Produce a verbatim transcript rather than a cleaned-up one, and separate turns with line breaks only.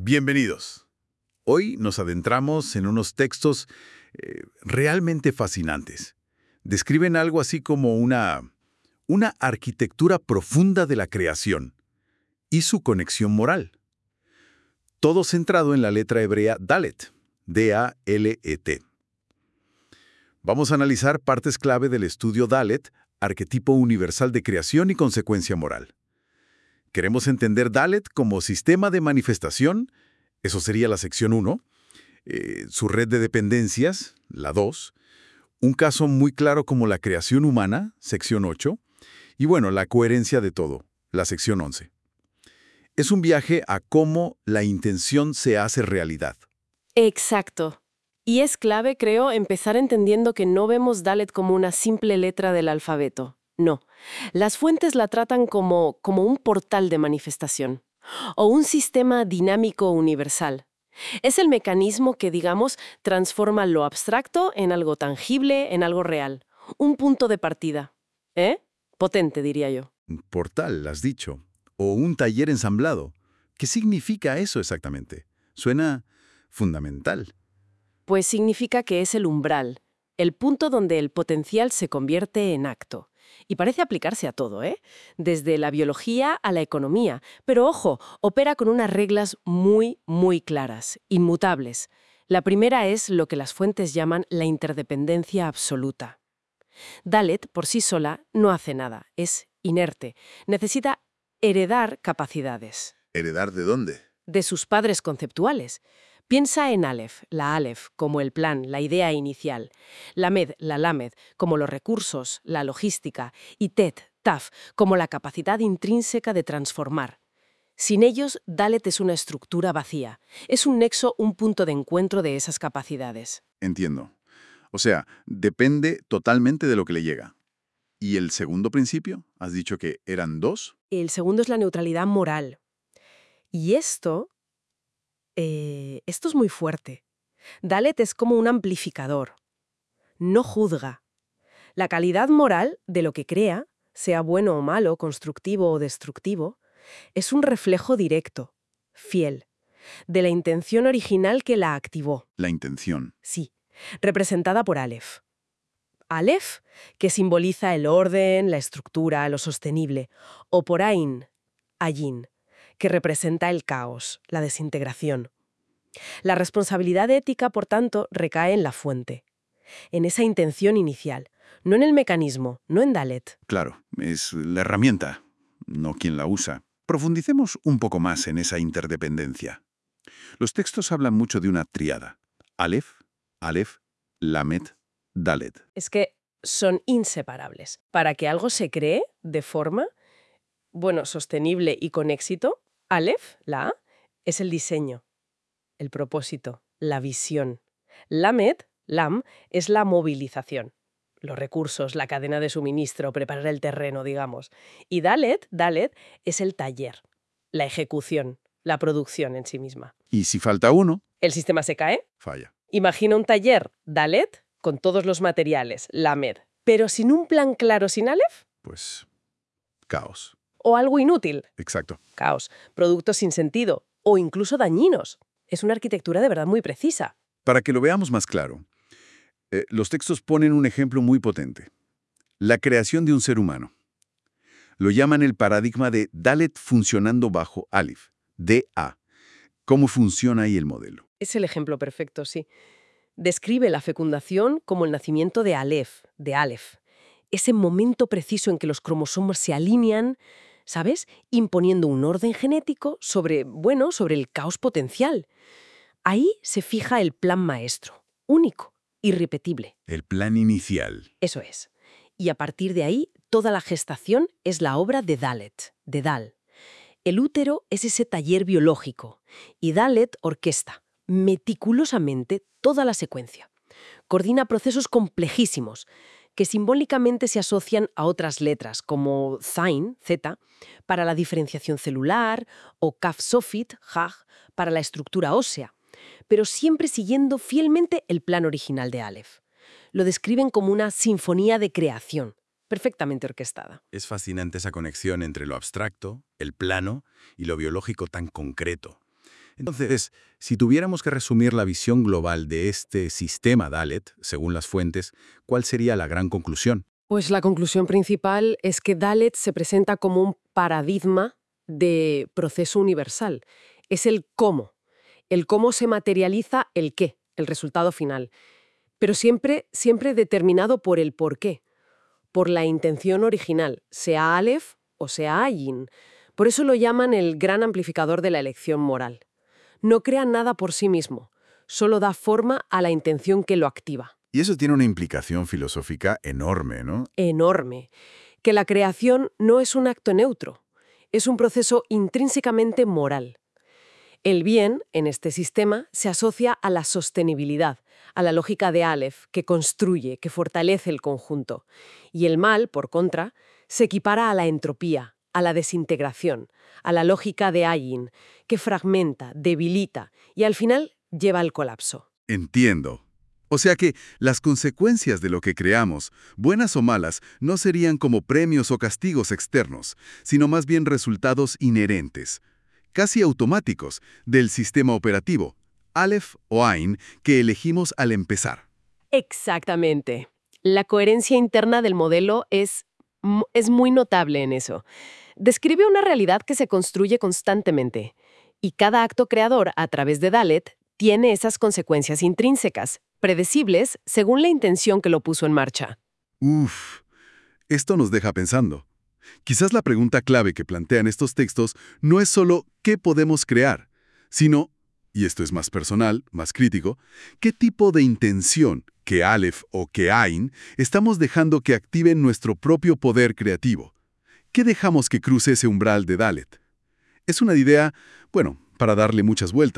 Bienvenidos. Hoy nos adentramos en unos textos eh, realmente fascinantes. Describen algo así como una, una arquitectura profunda de la creación y su conexión moral. Todo centrado en la letra hebrea Dalet, D A L E T. Vamos a analizar partes clave del estudio Dalet, arquetipo universal de creación y consecuencia moral. Queremos entender Dalet como sistema de manifestación, eso sería la sección uno, eh, su red de dependencias, la dos, un caso muy claro como la creación humana, sección ocho, y bueno, la coherencia de todo, la sección once. Es un viaje a cómo la intención se hace realidad.
Exacto. Y es clave, creo, empezar entendiendo que no vemos Dalet como una simple letra del alfabeto. No. Las fuentes la tratan como, como un portal de manifestación o un sistema dinámico universal. Es el mecanismo que, digamos, transforma lo abstracto en algo tangible, en algo real. Un punto de partida. ¿Eh? Potente, diría yo.
Un portal, has dicho, o un taller ensamblado. ¿Qué significa eso exactamente? Suena fundamental.
Pues significa que es el umbral, el punto donde el potencial se convierte en acto. Y parece aplicarse a todo, ¿eh? Desde la biología a la economía. Pero ojo, opera con unas reglas muy, muy claras, inmutables. La primera es lo que las fuentes llaman la interdependencia absoluta. Dalet, por sí sola, no hace nada, es inerte. Necesita heredar capacidades.
¿Heredar de dónde?
De sus padres conceptuales. Piensa en Aleph, la Aleph, como el plan, la idea inicial, Lamed, la Lamed, como los recursos, la logística, y Tet, Taf, como la capacidad intrínseca de transformar. Sin ellos, Dalet es una estructura vacía. Es un nexo, un punto de encuentro de esas capacidades.
Entiendo. O sea, depende totalmente de lo que le llega. ¿Y el segundo principio? ¿Has dicho que eran dos?
El segundo es la neutralidad moral. Y esto, eh, esto es muy fuerte. Dalet es como un amplificador. No juzga. La calidad moral de lo que crea, sea bueno o malo, constructivo o destructivo, es un reflejo directo, fiel, de la intención original que la activó.
La intención.
Sí, representada por Aleph. Aleph, que simboliza el orden, la estructura, lo sostenible, o por Ain, Ayin, que representa el caos, la desintegración. La responsabilidad ética, por tanto, recae en la fuente, en esa intención inicial, no en el mecanismo, no en Dalet.
Claro, es la herramienta, no quien la usa. Profundicemos un poco más en esa interdependencia. Los textos hablan mucho de una tríada. Aleph, Aleph, Lamed, Dalet.
Es que son inseparables. Para que algo se cree de forma, bueno, sostenible y con éxito, Aleph, la A, es el diseño, el propósito, la visión. Lamed, Lam, es la movilización, los recursos, la cadena de suministro, preparar el terreno, digamos. Y Dalet, Dalet, es el taller, la ejecución, la producción en sí misma.
Y si falta uno,
¿El sistema se cae?
falla.
Imagina un taller, Dalet, con todos los materiales, Lamed, pero sin un plan claro sin Aleph,
Pues, caos.
o algo inútil,
Exacto.
caos, productos sin sentido, o incluso dañinos. Es una arquitectura de verdad muy precisa.
Para que lo veamos más claro, eh, los textos ponen un ejemplo muy potente. La creación de un ser humano. Lo llaman el paradigma de Dalet funcionando bajo Aleph, D A. ¿Cómo funciona ahí el modelo?
Es el ejemplo perfecto, sí. Describe la fecundación como el nacimiento de Aleph, de Aleph. Ese momento preciso en que los cromosomas se alinean, ¿sabes? Imponiendo un orden genético sobre, bueno, sobre el caos potencial. Ahí se fija el plan maestro, único, irrepetible.
El plan inicial.
Eso es. Y a partir de ahí, toda la gestación es la obra de Dalet, de Dal. El útero es ese taller biológico y Dalet orquesta meticulosamente toda la secuencia. Coordina procesos complejísimos que simbólicamente se asocian a otras letras como Zain, Z, para la diferenciación celular o Kaf Sofit, Haj, para la estructura ósea, pero siempre siguiendo fielmente el plan original de Aleph. Lo describen como una sinfonía de creación, perfectamente orquestada.
Es fascinante esa conexión entre lo abstracto, el plano y lo biológico tan concreto. Entonces, si tuviéramos que resumir la visión global de este sistema Dalet, según las fuentes, ¿cuál sería la gran conclusión?
Pues la conclusión principal es que Dalet se presenta como un paradigma de proceso universal. Es el cómo. El cómo se materializa el qué, el resultado final. Pero siempre, siempre determinado por el por qué, por la intención original, sea Aleph o sea Ayin. Por eso lo llaman el gran amplificador de la elección moral. No crea nada por sí mismo, solo da forma a la intención que lo activa.
Y eso tiene una implicación filosófica enorme, ¿no?
Enorme. Que la creación no es un acto neutro, es un proceso intrínsecamente moral. El bien, en este sistema, se asocia a la sostenibilidad, a la lógica de Aleph, que construye, que fortalece el conjunto. Y el mal, por contra, se equipara a la entropía, a la desintegración, a la lógica de Ayin, que fragmenta, debilita y al final lleva al colapso.
Entiendo. O sea que las consecuencias de lo que creamos, buenas o malas, no serían como premios o castigos externos, sino más bien resultados inherentes, casi automáticos, del sistema operativo, Aleph o Ain, que elegimos al empezar.
Exactamente. La coherencia interna del modelo es, es muy notable en eso. Describe una realidad que se construye constantemente, y cada acto creador a través de Dalet tiene esas consecuencias intrínsecas, predecibles según la intención que lo puso en marcha.
Uf, esto nos deja pensando. Quizás la pregunta clave que plantean estos textos no es solo ¿qué podemos crear?, sino, y esto es más personal, más crítico, ¿qué tipo de intención, que Aleph o que Ain, estamos dejando que activen nuestro propio poder creativo? ¿Qué dejamos que cruce ese umbral de Dalet? Es una idea, bueno, para darle muchas vueltas.